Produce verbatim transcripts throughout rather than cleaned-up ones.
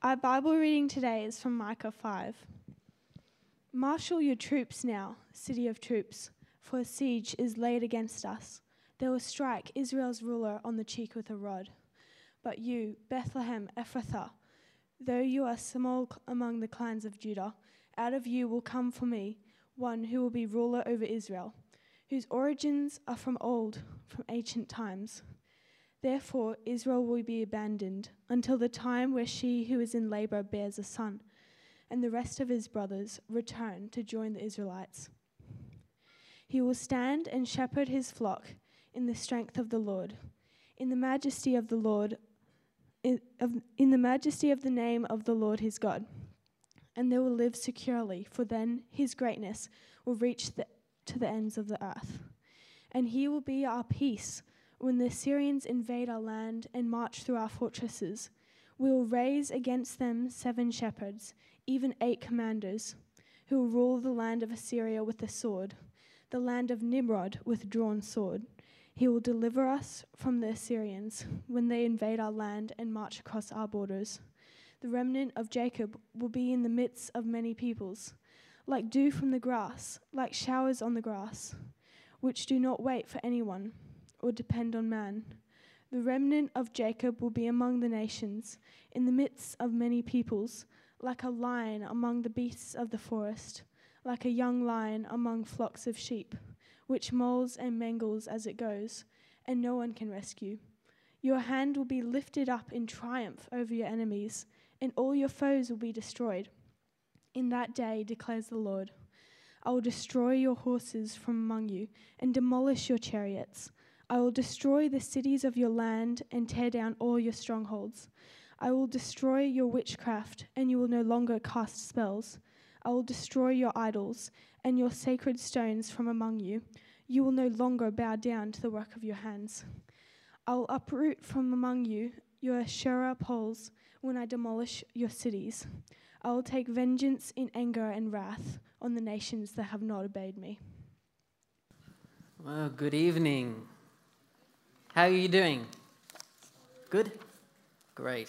Our Bible reading today is from Micah five. Marshal your troops now, city of troops, for a siege is laid against us. They will strike Israel's ruler on the cheek with a rod. But you, Bethlehem Ephrathah, though you are small among the clans of Judah, out of you will come for me one who will be ruler over Israel, whose origins are from old, from ancient times. Therefore Israel will be abandoned until the time where she who is in labor bears a son, and the rest of his brothers return to join the Israelites. He will stand and shepherd his flock in the strength of the Lord, in the majesty of the Lord, in, of, in the majesty of the name of the Lord his God. And they will live securely, for then his greatness will reach the, to the ends of the earth. And he will be our peace when the Assyrians invade our land and march through our fortresses. We will raise against them seven shepherds, even eight commanders, who will rule the land of Assyria with the sword, the land of Nimrod with drawn sword. He will deliver us from the Assyrians when they invade our land and march across our borders. The remnant of Jacob will be in the midst of many peoples, like dew from the grass, like showers on the grass, which do not wait for anyone or depend on man. The remnant of Jacob will be among the nations, in the midst of many peoples, like a lion among the beasts of the forest, like a young lion among flocks of sheep, which mauls and mangles as it goes, and no one can rescue. Your hand will be lifted up in triumph over your enemies, and all your foes will be destroyed. In that day, declares the Lord, I will destroy your horses from among you, and demolish your chariots. I will destroy the cities of your land and tear down all your strongholds. I will destroy your witchcraft, and you will no longer cast spells. I will destroy your idols and your sacred stones from among you. You will no longer bow down to the work of your hands. I will uproot from among you your Asherah poles when I demolish your cities. I will take vengeance in anger and wrath on the nations that have not obeyed me. Well, good evening. How are you doing? Good? Great.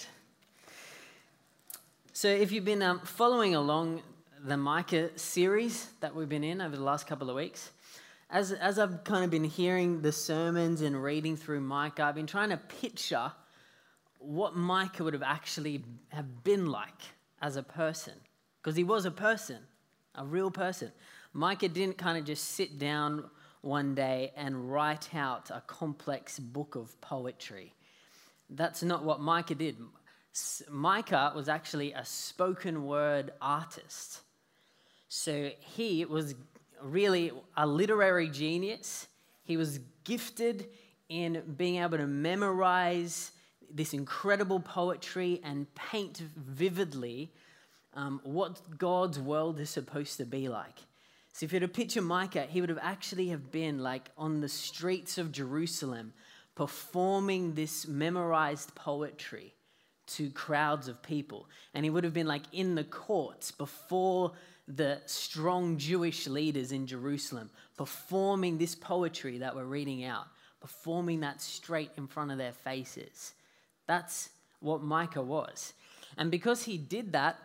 So if you've been um, following along the Micah series that we've been in over the last couple of weeks, as, as I've kind of been hearing the sermons and reading through Micah, I've been trying to picture what Micah would have actually have been like as a person. Because he was a person, a real person. Micah didn't kind of just sit down one day and write out a complex book of poetry. That's not what Micah did. Micah was actually a spoken word artist. So he was really a literary genius. He was gifted in being able to memorize this incredible poetry and paint vividly um, what God's world is supposed to be like. So if you were to picture Micah, he would have actually have been like on the streets of Jerusalem performing this memorized poetry to crowds of people. And he would have been like in the courts before the strong Jewish leaders in Jerusalem, performing this poetry that we're reading out, performing that straight in front of their faces. That's what Micah was. And because he did that,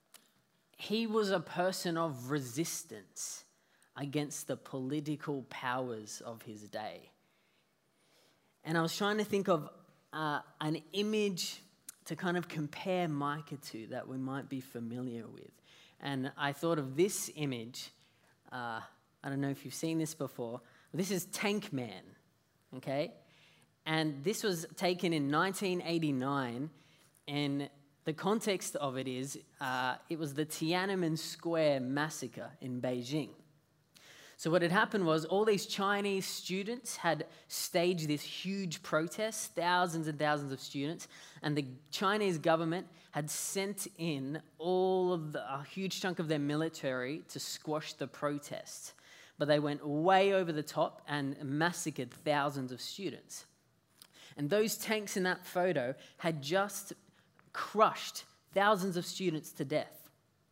he was a person of resistance against the political powers of his day. And I was trying to think of uh, an image to kind of compare Micah to that we might be familiar with. And I thought of this image. Uh, I don't know if you've seen this before. This is Tank Man, okay? And this was taken in nineteen eighty-nine, and the context of it is uh, it was the Tiananmen Square massacre in Beijing. So what had happened was all these Chinese students had staged this huge protest, thousands and thousands of students, and the Chinese government had sent in all of the, a huge chunk of their military to squash the protests. But they went way over the top and massacred thousands of students. And those tanks in that photo had just crushed thousands of students to death.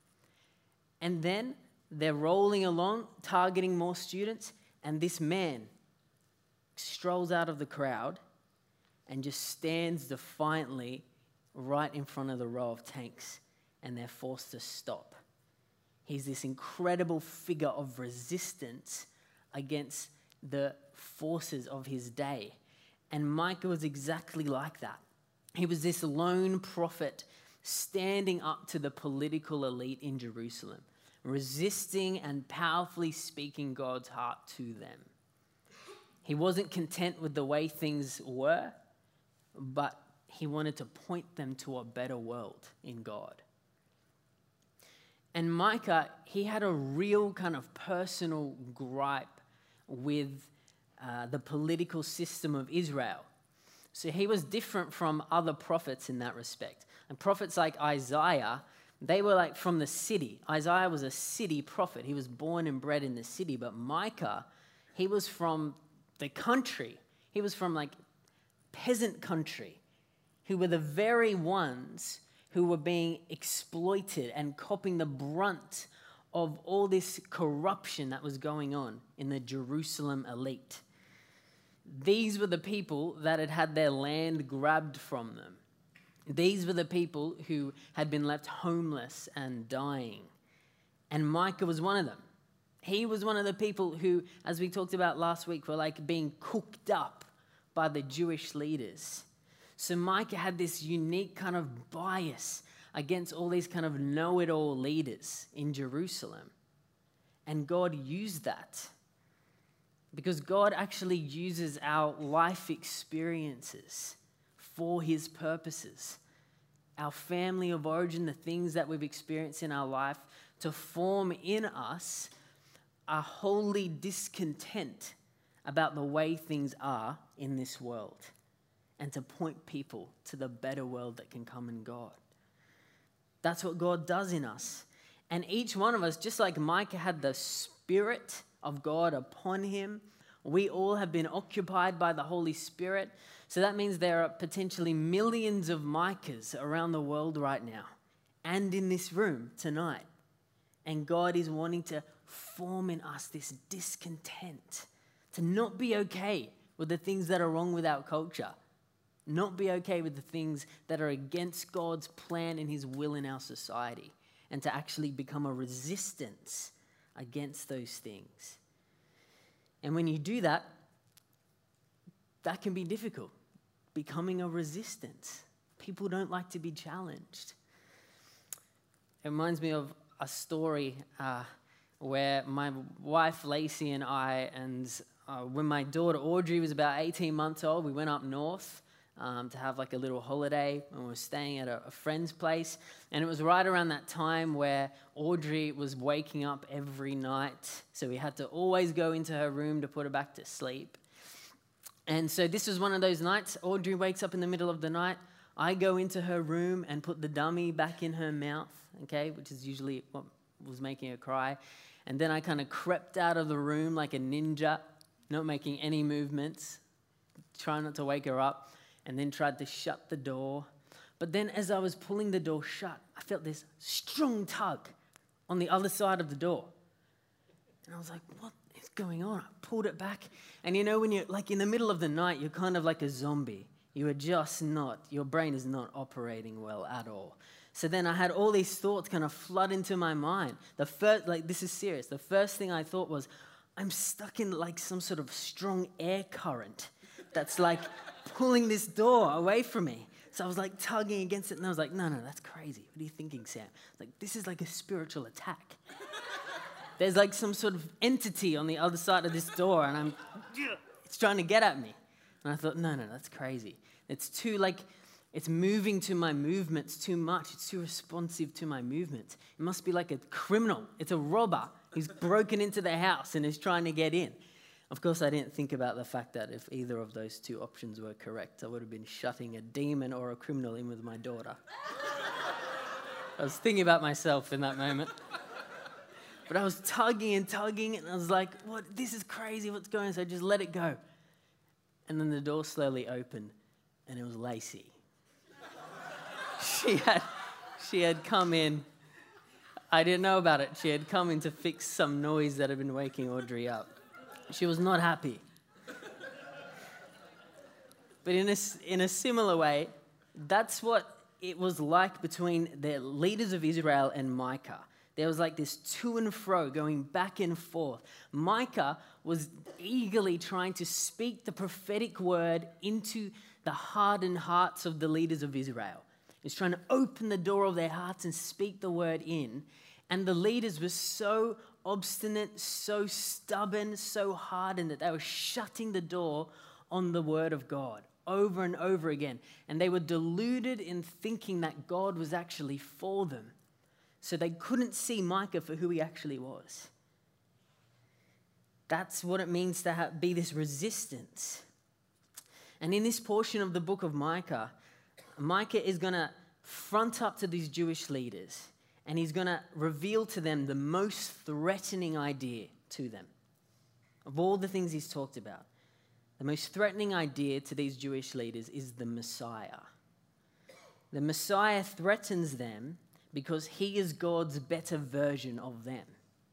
And then they're rolling along, targeting more students, and this man strolls out of the crowd and just stands defiantly right in front of the row of tanks, and they're forced to stop. He's this incredible figure of resistance against the forces of his day. And Micah was exactly like that. He was this lone prophet standing up to the political elite in Jerusalem, resisting and powerfully speaking God's heart to them. He wasn't content with the way things were, but he wanted to point them to a better world in God. And Micah, he had a real kind of personal gripe with uh, the political system of Israel. So he was different from other prophets in that respect. And prophets like Isaiah, they were like from the city. Isaiah was a city prophet. He was born and bred in the city. But Micah, he was from the country. He was from like peasant country, who were the very ones who were being exploited and copping the brunt of all this corruption that was going on in the Jerusalem elite. These were the people that had had their land grabbed from them. These were the people who had been left homeless and dying. And Micah was one of them. He was one of the people who, as we talked about last week, were like being cooked up by the Jewish leaders. So Micah had this unique kind of bias against all these kind of know-it-all leaders in Jerusalem. And God used that because God actually uses our life experiences for his purposes. Our family of origin, the things that we've experienced in our life, to form in us a holy discontent about the way things are in this world, and to point people to the better world that can come in God. That's what God does in us. And each one of us, just like Micah had the Spirit of God upon him, we all have been occupied by the Holy Spirit. So that means there are potentially millions of Micahs around the world right now and in this room tonight. And God is wanting to form in us this discontent, to not be okay with the things that are wrong with our culture, not be okay with the things that are against God's plan and his will in our society, and to actually become a resistance against those things. And when you do that, that can be difficult, becoming a resistance. People don't like to be challenged. It reminds me of a story uh, where my wife Lacey and I, and uh, when my daughter Audrey was about eighteen months old, we went up north um, to have like a little holiday, and we were staying at a, a friend's place. And it was right around that time where Audrey was waking up every night, so we had to always go into her room to put her back to sleep. And so this was one of those nights. Audrey wakes up in the middle of the night. I go into her room and put the dummy back in her mouth, okay, which is usually what was making her cry. And then I kind of crept out of the room like a ninja, not making any movements, trying not to wake her up, and then tried to shut the door. But then as I was pulling the door shut, I felt this strong tug on the other side of the door. And I was like, what is going on? I pulled it back. And you know, when you're like in the middle of the night, you're kind of like a zombie. You are just not, your brain is not operating well at all. So then I had all these thoughts kind of flood into my mind. The first, like, this is serious. The first thing I thought was, I'm stuck in like some sort of strong air current that's like pulling this door away from me. So I was like tugging against it, and I was like, no, no, that's crazy. What are you thinking, Sam? Like, this is like a spiritual attack. There's like some sort of entity on the other side of this door, and I'm, it's trying to get at me. And I thought, no, no, that's crazy. It's too like, it's moving to my movements too much. It's too responsive to my movements. It must be like a criminal. It's a robber who's broken into the house and is trying to get in. Of course, I didn't think about the fact that if either of those two options were correct, I would have been shutting a demon or a criminal in with my daughter. I was thinking about myself in that moment. But I was tugging and tugging, and I was like, what? This is crazy. What's going on? So I just let it go. And then the door slowly opened, and it was Lacey. She had, she had come in. I didn't know about it. She had come in to fix some noise that had been waking Audrey up. She was not happy. But in a, in a similar way, that's what it was like between the leaders of Israel and Micah. There was like this to and fro going back and forth. Micah was eagerly trying to speak the prophetic word into the hardened hearts of the leaders of Israel. He's trying to open the door of their hearts and speak the word in. And the leaders were so obstinate, so stubborn, so hardened that they were shutting the door on the word of God over and over again. And they were deluded in thinking that God was actually for them. So they couldn't see Micah for who he actually was. That's what it means to have, be this resistance. And in this portion of the book of Micah, Micah is going to front up to these Jewish leaders, and he's going to reveal to them the most threatening idea to them. Of all the things he's talked about, the most threatening idea to these Jewish leaders is the Messiah. The Messiah threatens them because he is God's better version of them.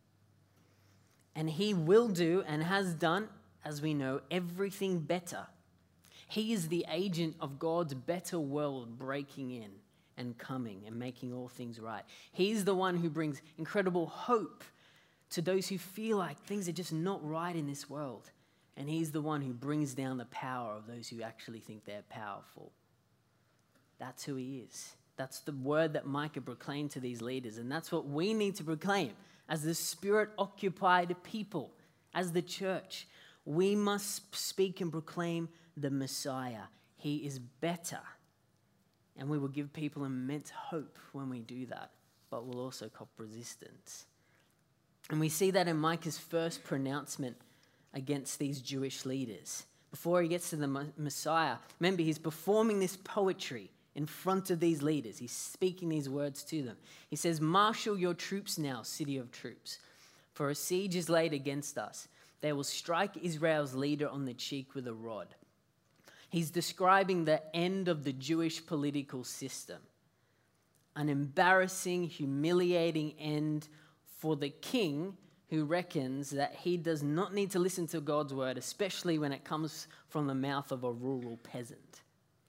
And he will do and has done, as we know, everything better. He is the agent of God's better world breaking in and coming and making all things right. He's the one who brings incredible hope to those who feel like things are just not right in this world. And he's the one who brings down the power of those who actually think they're powerful. That's who he is. That's the word that Micah proclaimed to these leaders. And that's what we need to proclaim as the Spirit-occupied people, as the church. We must speak and proclaim the Messiah. He is better. And we will give people immense hope when we do that, but we'll also cop resistance. And we see that in Micah's first pronouncement against these Jewish leaders. Before he gets to the Messiah, remember, he's performing this poetry in front of these leaders. He's speaking these words to them. He says, "Marshal your troops now, city of troops, for a siege is laid against us. They will strike Israel's leader on the cheek with a rod." He's describing the end of the Jewish political system. An embarrassing, humiliating end for the king who reckons that he does not need to listen to God's word, especially when it comes from the mouth of a rural peasant.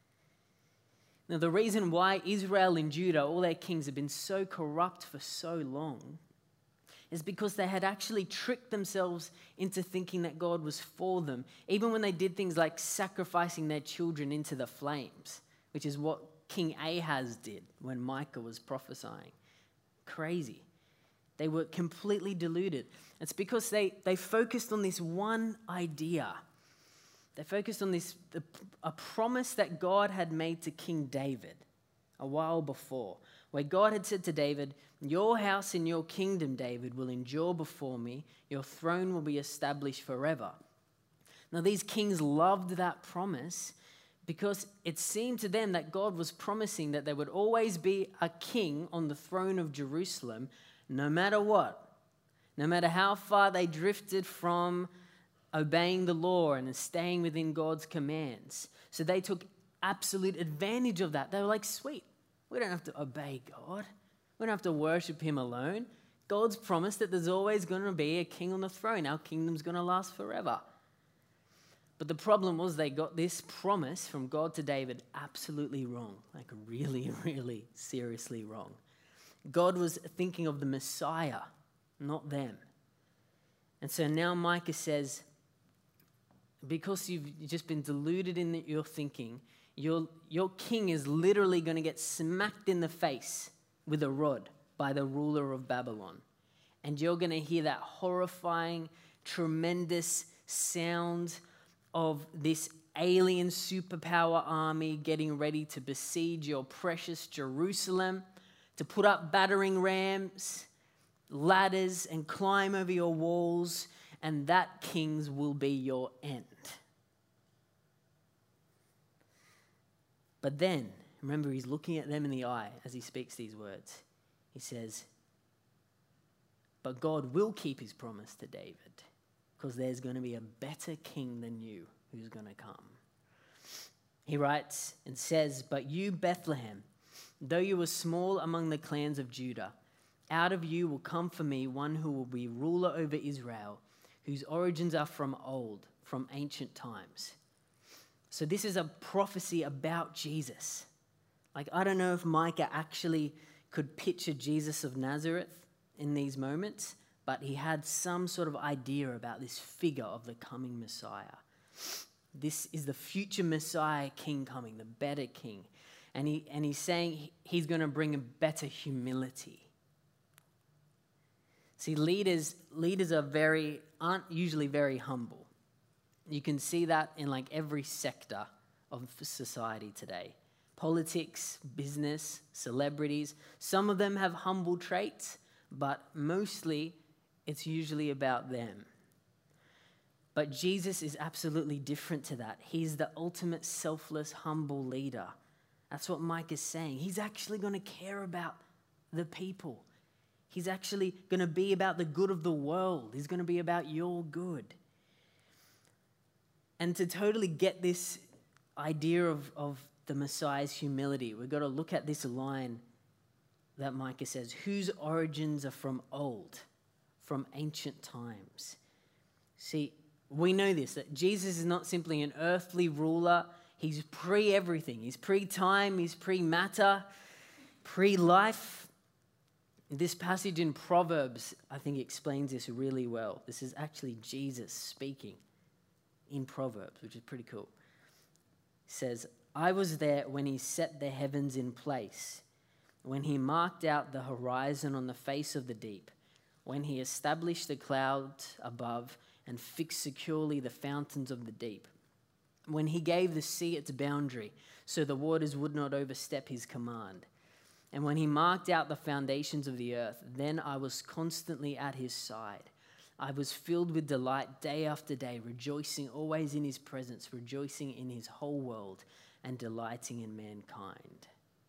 Now, the reason why Israel and Judah, all their kings, have been so corrupt for so long is because they had actually tricked themselves into thinking that God was for them, even when they did things like sacrificing their children into the flames, which is what King Ahaz did when Micah was prophesying. Crazy. They were completely deluded. It's because they, they focused on this one idea. They focused on this the, a promise that God had made to King David a while before, where God had said to David, "Your house and your kingdom, David, will endure before me. Your throne will be established forever." Now, these kings loved that promise because it seemed to them that God was promising that there would always be a king on the throne of Jerusalem, no matter what. No matter how far they drifted from obeying the law and staying within God's commands. So they took absolute advantage of that. They were like, sweet, we don't have to obey God. We don't have to worship him alone. God's promised that there's always going to be a king on the throne. Our kingdom's going to last forever. But the problem was they got this promise from God to David absolutely wrong. Like really, really seriously wrong. God was thinking of the Messiah, not them. And so now Micah says, because you've just been deluded in your thinking, your, your king is literally going to get smacked in the face with a rod by the ruler of Babylon. And you're going to hear that horrifying, tremendous sound of this alien superpower army getting ready to besiege your precious Jerusalem, to put up battering rams, ladders, and climb over your walls, and that, kings, will be your end. But then, remember, he's looking at them in the eye as he speaks these words. He says, but God will keep his promise to David, because there's going to be a better king than you who's going to come. He writes and says, but you, Bethlehem, though you were small among the clans of Judah, out of you will come for me one who will be ruler over Israel, whose origins are from old, from ancient times. So this is a prophecy about Jesus. Like, I don't know if Micah actually could picture Jesus of Nazareth in these moments, but he had some sort of idea about this figure of the coming Messiah. This is the future Messiah king coming, the better king. And he and he's saying he's going to bring a better humility. See, leaders leaders are very aren't usually very humble. You can see that in like every sector of society today. Politics, business, celebrities. Some of them have humble traits, but mostly it's usually about them. But Jesus is absolutely different to that. He's the ultimate selfless, humble leader. That's what Mike is saying. He's actually going to care about the people. He's actually going to be about the good of the world. He's going to be about your good. And to totally get this idea of, of the Messiah's humility, we've got to look at this line that Micah says, whose origins are from old, from ancient times. See, we know this, that Jesus is not simply an earthly ruler. He's pre-everything. He's pre-time, he's pre-matter, pre-life. This passage in Proverbs, I think, explains this really well. This is actually Jesus speaking in Proverbs, which is pretty cool. It says, I was there when he set the heavens in place, when he marked out the horizon on the face of the deep, when he established the clouds above and fixed securely the fountains of the deep, when he gave the sea its boundary so the waters would not overstep his command, and when he marked out the foundations of the earth, then I was constantly at his side. I was filled with delight day after day, rejoicing always in his presence, rejoicing in his whole world, and delighting in mankind.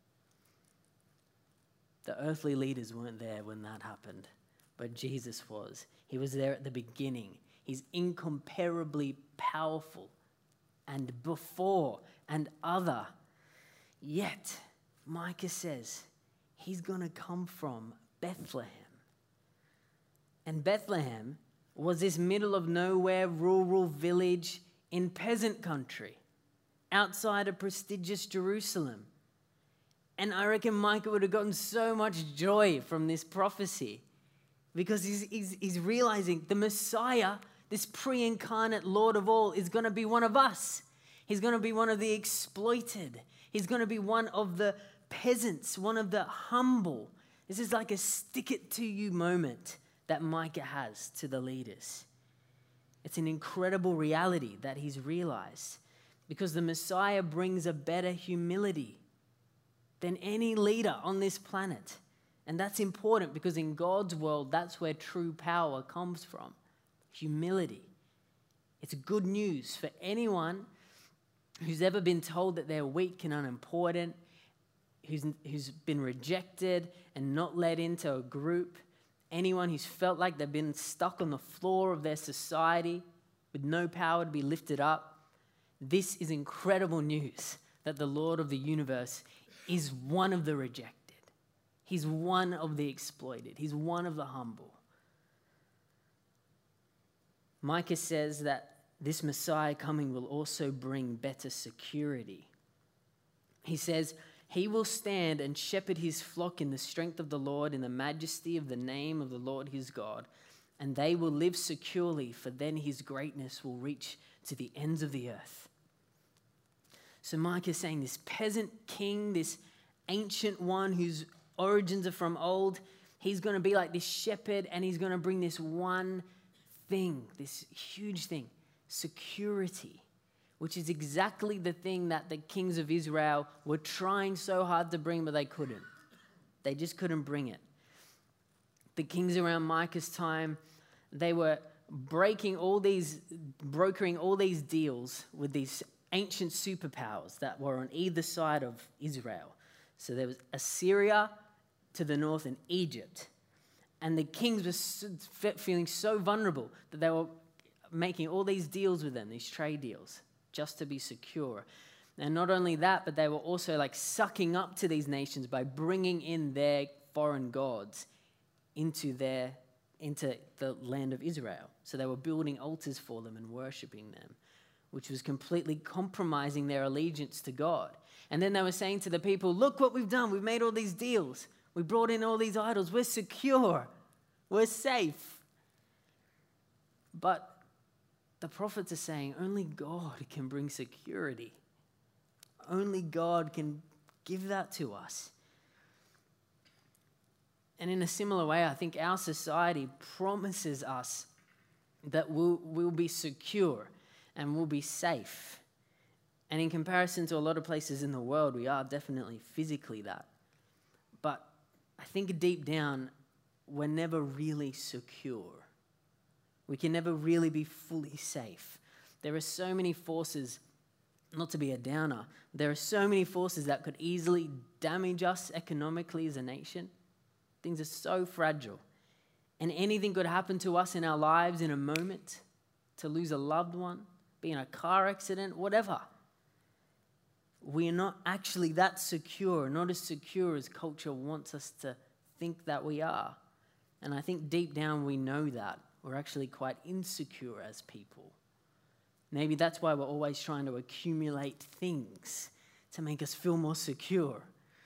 The earthly leaders weren't there when that happened, but Jesus was. He was there at the beginning. He's incomparably powerful and before and other. Yet, Micah says he's going to come from Bethlehem. And Bethlehem was this middle of nowhere rural village in peasant country outside of prestigious Jerusalem. And I reckon Micah would have gotten so much joy from this prophecy because he's, he's, he's realizing the Messiah, this pre-incarnate Lord of all, is going to be one of us. He's going to be one of the exploited. He's going to be one of the peasants, one of the humble. This is like a stick-it-to-you moment that Micah has to the leaders. It's an incredible reality that he's realized because the Messiah brings a better humility than any leader on this planet. And that's important because in God's world, that's where true power comes from. Humility. It's good news for anyone who's ever been told that they're weak and unimportant, who's, who's been rejected and not let into a group, anyone who's felt like they've been stuck on the floor of their society with no power to be lifted up. This is incredible news that the Lord of the universe is one of the rejected. He's one of the exploited. He's one of the humble. Micah says that this Messiah coming will also bring better security. He says, he will stand and shepherd his flock in the strength of the Lord, in the majesty of the name of the Lord his God, and they will live securely, for then his greatness will reach to the ends of the earth. So Micah is saying this peasant king, this ancient one whose origins are from old, he's going to be like this shepherd and he's going to bring this one thing, this huge thing, security, which is exactly the thing that the kings of Israel were trying so hard to bring, but they couldn't. They just couldn't bring it. The kings around Micah's time, they were breaking all these, brokering all these deals with these ancient superpowers that were on either side of Israel. So there was Assyria to the north and Egypt. And the kings were feeling so vulnerable that they were making all these deals with them, these trade deals, just to be secure. And not only that, but they were also like sucking up to these nations by bringing in their foreign gods into their into the land of Israel. So they were building altars for them and worshiping them, which was completely compromising their allegiance to God. And then they were saying to the people, look what we've done. We've made all these deals. We brought in all these idols. We're secure. We're safe. But the prophets are saying only God can bring security. Only God can give that to us. And in a similar way, I think our society promises us that we'll, we'll be secure and we'll be safe. And in comparison to a lot of places in the world, we are definitely physically that. But I think deep down, we're never really secure. We can never really be fully safe. There are so many forces, not to be a downer, there are so many forces that could easily damage us economically as a nation. Things are so fragile. And anything could happen to us in our lives in a moment, to lose a loved one, be in a car accident, whatever. We are not actually that secure, not as secure as culture wants us to think that we are. And I think deep down we know that. We're actually quite insecure as people. Maybe that's why we're always trying to accumulate things to make us feel more secure.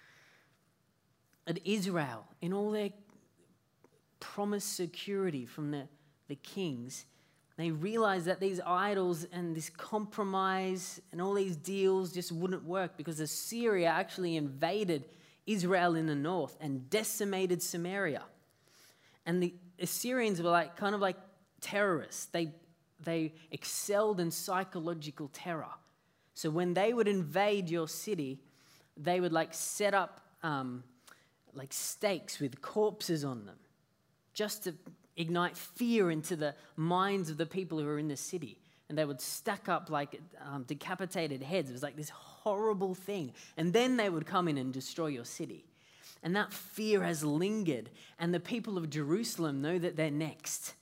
At Israel, in all their promised security from the, the kings, they realized that these idols and this compromise and all these deals just wouldn't work because Assyria actually invaded Israel in the north and decimated Samaria. And the Assyrians were like kind of like terrorists. They, they excelled in psychological terror. So when they would invade your city, they would like set up um, like stakes with corpses on them just to ignite fear into the minds of the people who are in the city. And they would stack up like um, decapitated heads. It was like this horrible thing. And then they would come in and destroy your city. And that fear has lingered. And the people of Jerusalem know that they're next.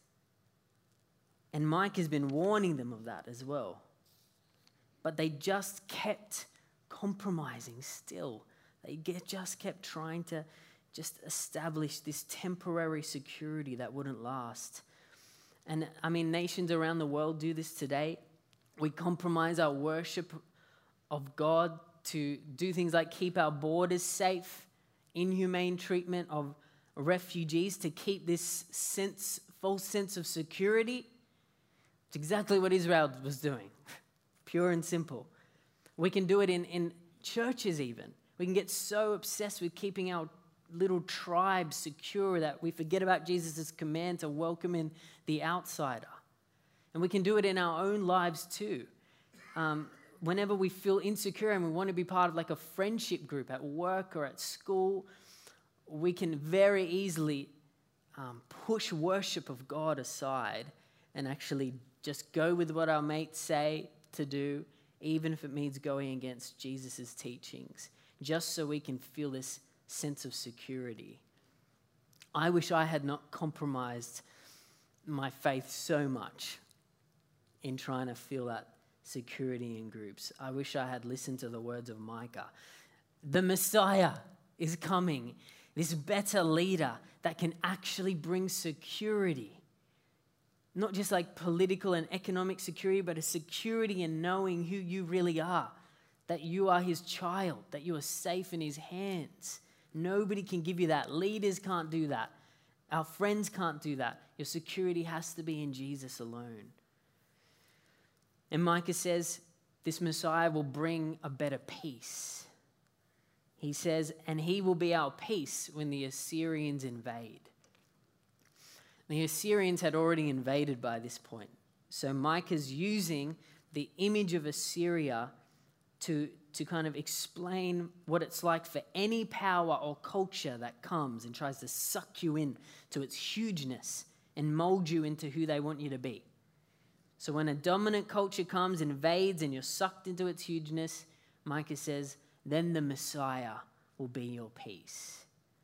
And Mike has been warning them of that as well. But they just kept compromising still. They get, just kept trying to just establish this temporary security that wouldn't last. And I mean, nations around the world do this today. We compromise our worship of God to do things like keep our borders safe, inhumane treatment of refugees to keep this sense, false sense of security. It's exactly what Israel was doing, pure and simple. We can do it in, in churches even. We can get so obsessed with keeping our little tribe secure that we forget about Jesus' command to welcome in the outsider. And we can do it in our own lives too. Um, whenever we feel insecure and we want to be part of like a friendship group at work or at school, we can very easily um, push worship of God aside and actually just go with what our mates say to do, even if it means going against Jesus' teachings, just so we can feel this sense of security. I wish I had not compromised my faith so much in trying to feel that security in groups. I wish I had listened to the words of Micah. The Messiah is coming, this better leader that can actually bring security. Not just like political and economic security, but a security in knowing who you really are, that you are his child, that you are safe in his hands. Nobody can give you that. Leaders can't do that. Our friends can't do that. Your security has to be in Jesus alone. And Micah says this Messiah will bring a better peace. He says, and he will be our peace when the Assyrians invade. The Assyrians had already invaded by this point. So Micah's using the image of Assyria to, to kind of explain what it's like for any power or culture that comes and tries to suck you in to its hugeness and mold you into who they want you to be. So when a dominant culture comes, invades, and you're sucked into its hugeness, Micah says, then the Messiah will be your peace.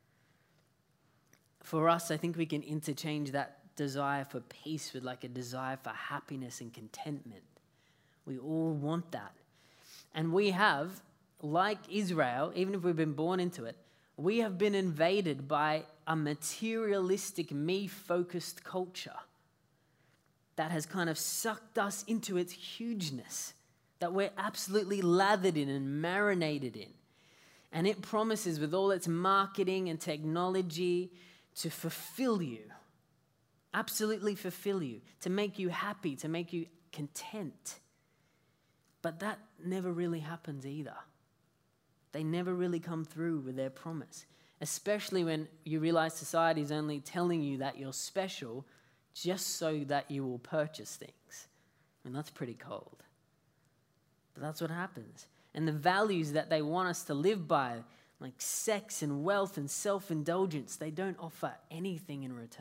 For us, I think we can interchange that desire for peace with like a desire for happiness and contentment. We all want that. And we have, like Israel, even if we've been born into it, we have been invaded by a materialistic, me-focused culture that has kind of sucked us into its hugeness. that we're absolutely lathered in and marinated in. And it promises, with all its marketing and technology, to fulfill you, absolutely fulfill you, to make you happy, to make you content. But that never really happens either. They never really come through with their promise, especially when you realize society is only telling you that you're special just so that you will purchase things. I mean, that's pretty cold. But that's what happens. And the values that they want us to live by, like sex and wealth and self-indulgence, they don't offer anything in return.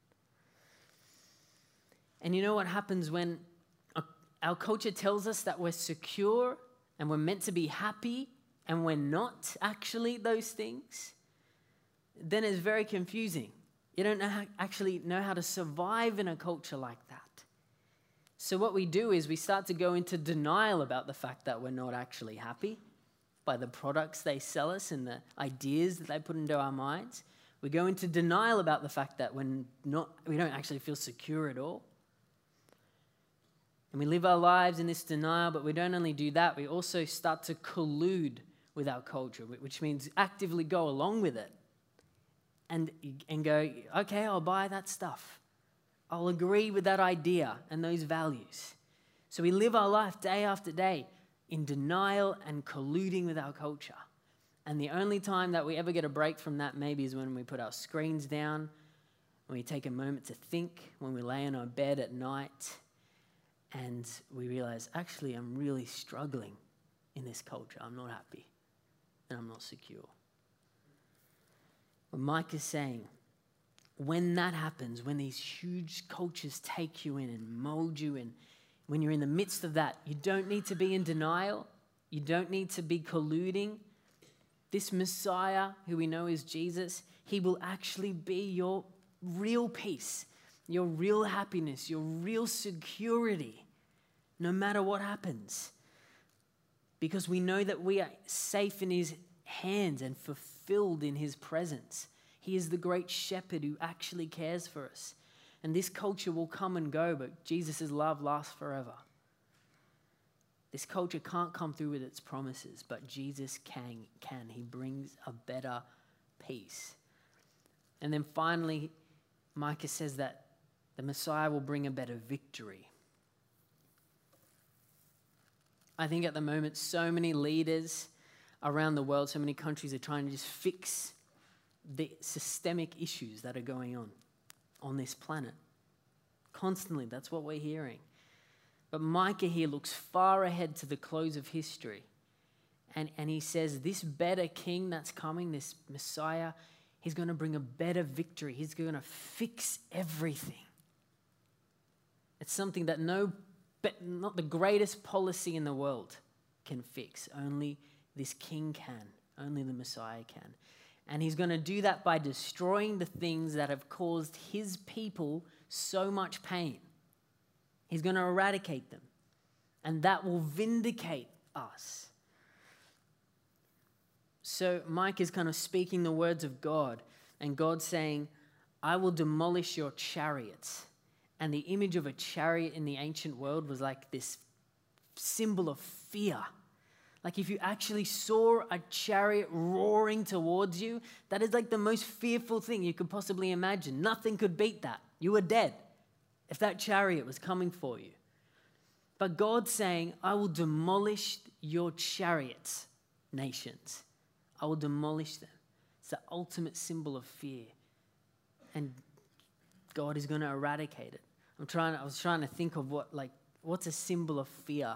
And you know what happens when our culture tells us that we're secure and we're meant to be happy and we're not actually those things? Then it's very confusing. You don't know how, actually know how to survive in a culture like that. So what we do is we start to go into denial about the fact that we're not actually happy by the products they sell us and the ideas that they put into our minds. We go into denial about the fact that we're not, we don't actually feel secure at all. And we live our lives in this denial, but we don't only do that, we also start to collude with our culture, which means actively go along with it and, and go, okay, I'll buy that stuff. I'll agree with that idea and those values. So we live our life day after day in denial and colluding with our culture. And the only time that we ever get a break from that maybe is when we put our screens down, when we take a moment to think, when we lay in our bed at night, and we realize, actually, I'm really struggling in this culture. I'm not happy, and I'm not secure. What Mike is saying, when that happens, when these huge cultures take you in and mold you in, when you're in the midst of that, you don't need to be in denial. You don't need to be colluding. This Messiah, who we know is Jesus, he will actually be your real peace, your real happiness, your real security, no matter what happens. Because we know that we are safe in his hands and fulfilled in his presence. He is the great shepherd who actually cares for us. And this culture will come and go, but Jesus' love lasts forever. This culture can't come through with its promises, but Jesus can. can. He brings a better peace. And then finally, Micah says that the Messiah will bring a better victory. I think at the moment, so many leaders around the world, so many countries are trying to just fix the systemic issues that are going on on this planet. Constantly, that's what we're hearing. But Micah here looks far ahead to the close of history. And, and he says this better king that's coming, this Messiah, he's going to bring a better victory. He's going to fix everything. It's something that no, but not the greatest policy in the world can fix. Only this king can. Only the Messiah can. And he's going to do that by destroying the things that have caused his people so much pain. He's going to eradicate them. And that will vindicate us. So Mike is kind of speaking the words of God. And God saying, I will demolish your chariots. And the image of a chariot in the ancient world was like this symbol of fear. Like if you actually saw a chariot roaring towards you, that is like the most fearful thing you could possibly imagine. Nothing could beat that. You were dead if that chariot was coming for you. But God's saying, I will demolish your chariots, nations. I will demolish them. It's the ultimate symbol of fear. And God is going to eradicate it. I'm trying, I was trying to think of what, like, what's a symbol of fear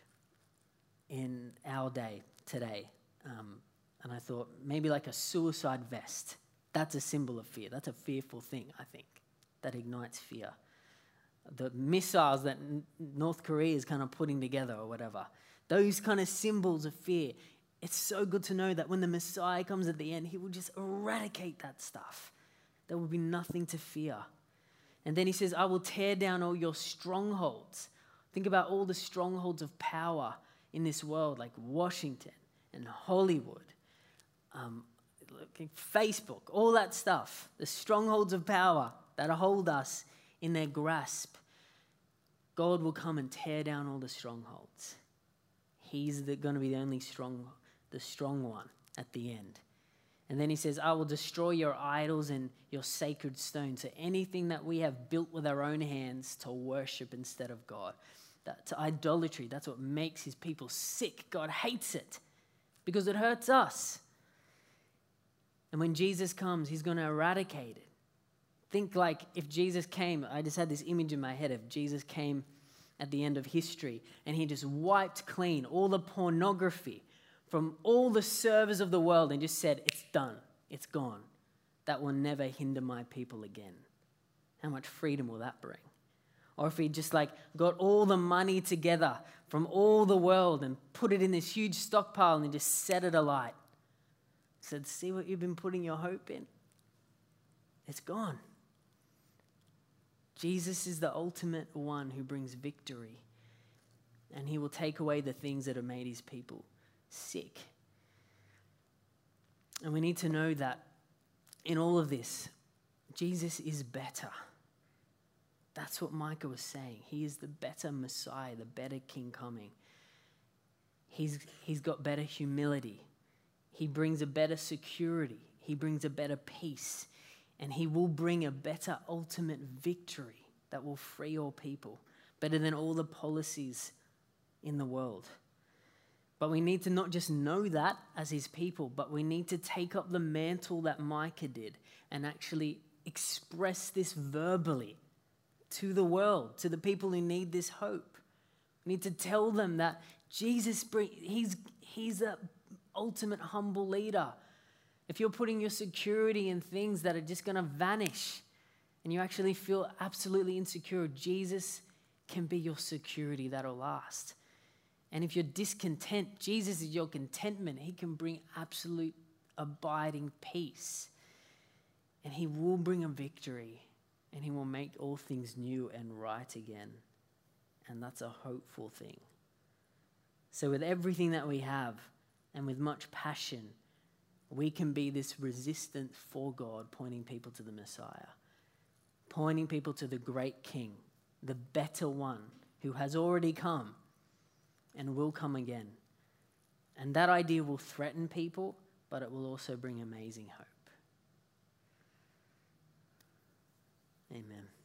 in our day today. Um, and I thought maybe like a suicide vest. That's a symbol of fear. That's a fearful thing, I think, that ignites fear. The missiles that N- North Korea is kind of putting together or whatever. Those kind of symbols of fear. It's so good to know that when the Messiah comes at the end, he will just eradicate that stuff. There will be nothing to fear. And then he says, I will tear down all your strongholds. Think about all the strongholds of power in this world, like Washington and Hollywood, um, Facebook, all that stuff. The strongholds of power that hold us in their grasp. God will come and tear down all the strongholds. he's going to be the only strong, the strong one at the end. And then he says, I will destroy your idols and your sacred stones. So anything that we have built with our own hands to worship instead of God. That, to idolatry, that's what makes his people sick. God hates it because it hurts us. And when Jesus comes, he's going to eradicate it. Think like if Jesus came, I just had this image in my head of Jesus came at the end of history and he just wiped clean all the pornography from all the servers of the world and just said, it's done, it's gone. That will never hinder my people again. How much freedom will that bring? Or if he just like got all the money together from all the world and put it in this huge stockpile and just set it alight. Said, see what you've been putting your hope in? It's gone. Jesus is the ultimate one who brings victory. And he will take away the things that have made his people sick. And we need to know that in all of this, Jesus is better. That's what Micah was saying. He is the better Messiah, the better King coming. He's, he's got better humility. He brings a better security. He brings a better peace. And he will bring a better ultimate victory that will free all people. Better than all the policies in the world. But we need to not just know that as his people, but we need to take up the mantle that Micah did and actually express this verbally to the world, to the people who need this hope. We need to tell them that Jesus, he's, he's the ultimate humble leader. If you're putting your security in things that are just going to vanish and you actually feel absolutely insecure, Jesus can be your security that'll last. And if you're discontent, Jesus is your contentment. He can bring absolute abiding peace. And he will bring a victory. And he will make all things new and right again. And that's a hopeful thing. So with everything that we have, and with much passion, we can be this resistance for God, pointing people to the Messiah. Pointing people to the great King, the better one who has already come and will come again. And that idea will threaten people, but it will also bring amazing hope. Amen.